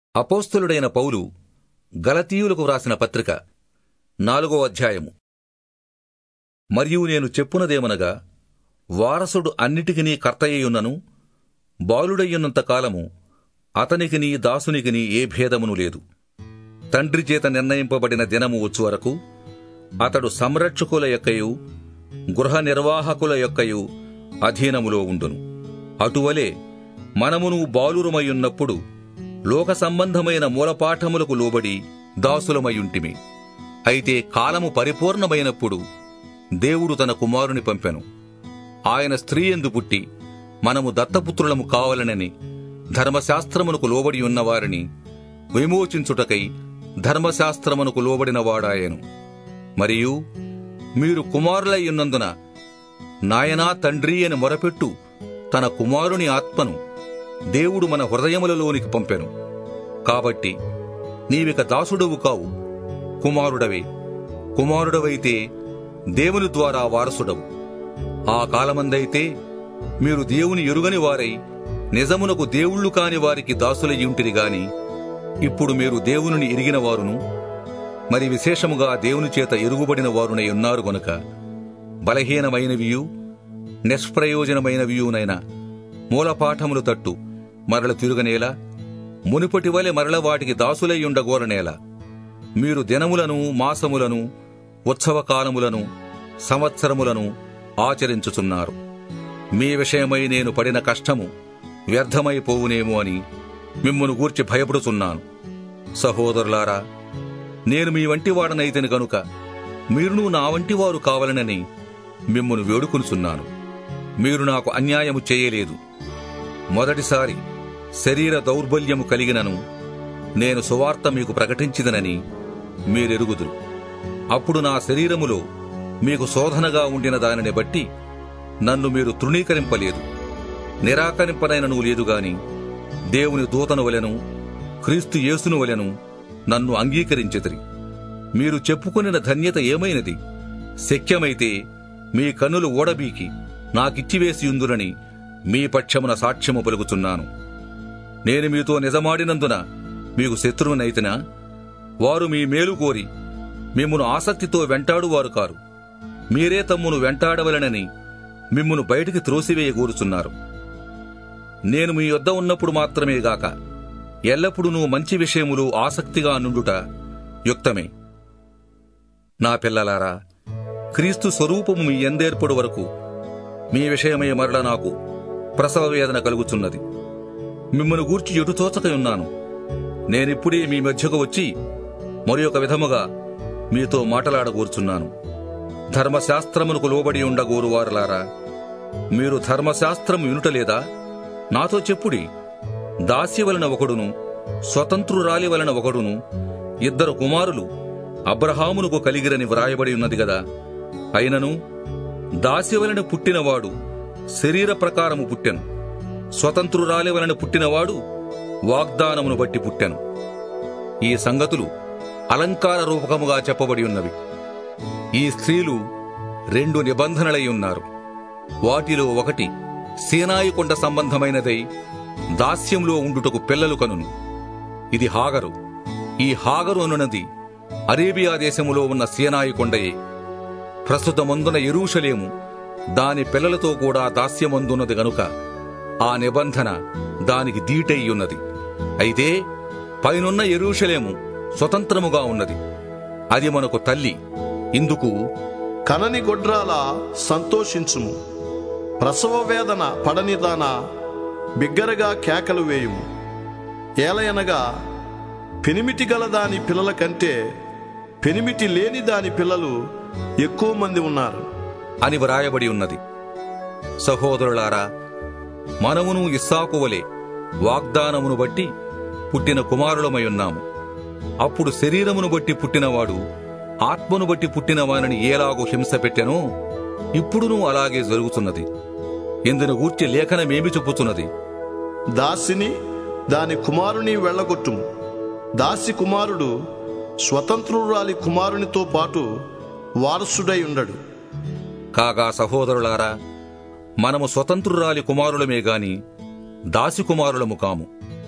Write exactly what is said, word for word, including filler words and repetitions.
అపోస్తలుడైన పౌలు గలతీయులకు వ్రాసిన పత్రిక నాలుగో అధ్యాయము. మరియు నేను చెప్పునదేమనగా, వారసుడు అన్నిటికినీ కర్తయ్యున్నను, బాలుడయ్యున్నంత కాలము అతనికిని దాసునికిని ఏ భేదమును లేదు. తండ్రి చేత నిర్ణయింపబడిన దినము వచ్చు వరకు అతడు సంరక్షకుల యొక్కయు గృహ నిర్వాహకుల యొక్కయు అధీనములో ఉండును. అటువలే మనమును బాలురమయున్నప్పుడు లోక సంబంధమైన మూలపాఠములకు లోబడి దాసులమయుంటిమి. అయితే కాలము పరిపూర్ణమైనప్పుడు దేవుడు తన కుమారుని పంపెను. ఆయన స్త్రీ యందు పుట్టి మనము దత్తపుత్రులము కావాలనని ధర్మశాస్త్రమునకు లోబడి ఉన్నవారిని విమోచించుటకై ధర్మశాస్త్రమునకు లోబడినవాడాయను. మరియు మీరు కుమారులయ్యున్నందున నాయనా తండ్రి అని మొరపెట్టు తన కుమారుని ఆత్మను దేవుడు మన హృదయములలోనికి పంపెను. కాబట్టి నీవిక దాసుడవు కావు, కుమారుడవే. కుమారుడవైతే దేవుని ద్వారా వారసుడవు. ఆ కాలమందైతే మీరు దేవుని ఎరుగని వారై నిజమునకు దేవుళ్ళు కాని వారికి దాసులయ్యుంటిరి గాని, ఇప్పుడు మీరు దేవునిని ఎరిగిన వారును మరి విశేషముగా దేవుని చేత ఎరుగుబడిన వారునై ఉన్నారు గనుక బలహీనమైనవియు నిష్ప్రయోజనమైనవియునైన మూలపాఠములు తట్టు మరల తిరుగనేలా, మునుపటి వలె మరల వాటికి దాసులయ్యుండగోరనేలా మీరు దినములను మాసములను ఉత్సవకాలములను సంవత్సరములను ఆచరించుచున్నారు. మీ విషయమై నేను పడిన కష్టము వ్యర్థమైపోవునేమో అని మిమ్మును గూర్చి భయపడుచున్నాను. సహోదరులారా, నేను మీ వంటి వాడనైతిని గనుక మీరును నా వంటి వారు కావాలనని మిమ్మును వేడుకొనుచున్నాను. మీరు నాకు అన్యాయము చేయలేదు. మొదటిసారి శరీర దౌర్బల్యము కలిగినను నేను సువార్త మీకు ప్రకటించిదనని మీరెరుగుదురు. అప్పుడు నా శరీరములో మీకు శోధనగా ఉండిన దానిని బట్టి నన్ను మీరు తృణీకరింపలేదు. నిరాకరింపనైనను లేదుగాని దేవుని దూతను వలెను క్రీస్తు యేసును వలెను నన్ను అంగీకరించెదరి. మీరు చెప్పుకొనిన ధన్యత ఏమైనది? శక్యమైతే మీ కన్నులు ఓడబీకి నాకిచ్చివేసియుందురని మీ పక్షమున సాక్ష్యము పలుకుచున్నాను. నేను మీతో నిజమాడినందున మీకు శత్రువునైతినా? వారు మీ మేలు కోరి మిమ్మును ఆసక్తితో వెంటాడువారు కారు. మీరే తమ్మును వెంటాడవలనని మిమ్మును బయటికి త్రోసివేయగోరుచున్నారు. నేను మీ యొద్ద ఉన్నప్పుడు మాత్రమే గాక ఎల్లప్పుడూ మంచి విషయములు ఆసక్తిగా నుండుట యుక్తమే. నా పిల్లలారా, క్రీస్తు స్వరూపము మీ యందేర్పడు వరకు మీ విషయమై మరల నాకు ప్రసవ వేదన కలుగుచున్నది. మిమ్మను గూర్చి ఎటు తోచకయున్నాను. నేనిప్పుడే మీ మధ్యకు వచ్చి మరి ఒక విధముగా మీతో మాటలాడగోరుచున్నాను. ధర్మశాస్త్రమునకు లోబడి ఉండగోరువారులారా, మీరు ధర్మశాస్త్రము వినుటలేదా? నాతో చెప్పుడి. దాసి వలన ఒకడును స్వతంత్రురాలి వలన ఒకడును ఇద్దరు కుమారులు అబ్రహామునకు కలిగిరని వ్రాయబడి ఉన్నది గదా. అయినను దాసి వలన పుట్టినవాడు శరీర ప్రకారము పుట్టెను, స్వతంత్రురాలి వలన పుట్టినవాడు వాగ్దానమును బట్టి పుట్టెను. ఈ సంగతులు అలంకార రూపకముగా చెప్పబడి ఉన్నవి. ఈ స్త్రీలు రెండు నిబంధనలై ఉన్నారు. వాటిలో ఒకటి సీనాయి కొండ సంబంధమైనదై దాస్యంలో ఉండుటకు పిల్లలు కనును. ఇది హాగరు. ఈ హాగరు అనున్నది అరేబియా దేశములో ఉన్న సీనాయి కొండయే. ప్రస్తుతమందున యెరూషలేము దాని పిల్లలతో కూడా దాస్యమందున్నది గనుక ఆ నిబంధన దానికి దీటయ్యున్నది. అయితే పైనున్న యెరూషలేము స్వతంత్రముగా ఉన్నది. అది మనకు తల్లి. ఇందుకు కనని గొడ్రాల సంతోషించుము, ప్రసవ వేదన పడనిదాన బిగ్గరగా కేకలు వేయుము. ఏలయనగా పెనిమిటి గల దాని పిల్లల కంటే పెనిమిటి లేని దాని పిల్లలు ఎక్కువ మంది ఉన్నారు అని వ్రాయబడి ఉన్నది. సహోదరులారా, మనమును ఇస్సాకు వలె వాగ్దానమును బట్టి పుట్టిన కుమారులమై ఉన్నాము. అప్పుడు శరీరమును బట్టి పుట్టినవాడు ఆత్మను బట్టి పుట్టిన వానిని ఏలాగో హింస పెట్టెనో ఇప్పుడునూ అలాగే జరుగుతున్నది. ఇందును గూర్చి లేఖనమేమి చెప్పుతున్నది? దాసిని దాని కుమారుని వెళ్ళగొట్టుము. దాసి కుమారుడు స్వతంత్రురాలి కుమారునితో పాటు వారసుడై ఉండడు. కాగా సహోదరులారా, మనము స్వతంత్రురాలి కుమారులమే గాని దాసి కుమారులము కాము.